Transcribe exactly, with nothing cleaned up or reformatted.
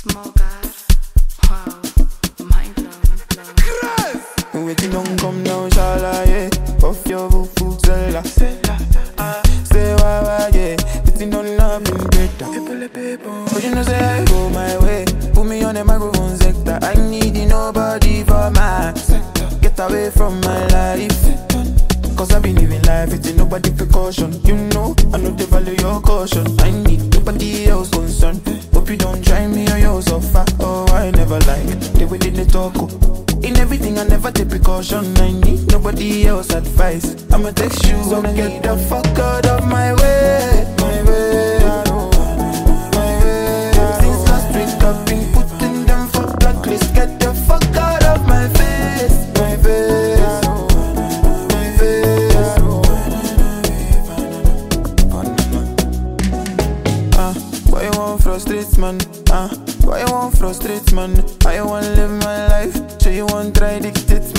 Small God, wow, mind blown, blown. Waiting don't come down, shala, yeah. Puff your fufu, sella. Say why, why, yeah. Waiting don't love me better. But you know say I go my way. Put me on the microphone sector. I need nobody for my sector. Get away from my life. Cause I've been living life, it's nobody precaution. You know, I know they value your caution. I need nobody else concerned. Hope you don't try me or you suffer. Oh, I never like the way they talk. In everything I never take precaution. I need nobody else advice. I'ma text you, so get the fuck out of my way. My way, my way. Since last week I've been putting them for blacklist. Get the fuck out of my face. My face. Why you want frustrate man? Ah, uh, why you want frustrate man? I want live my life, so you want try dictate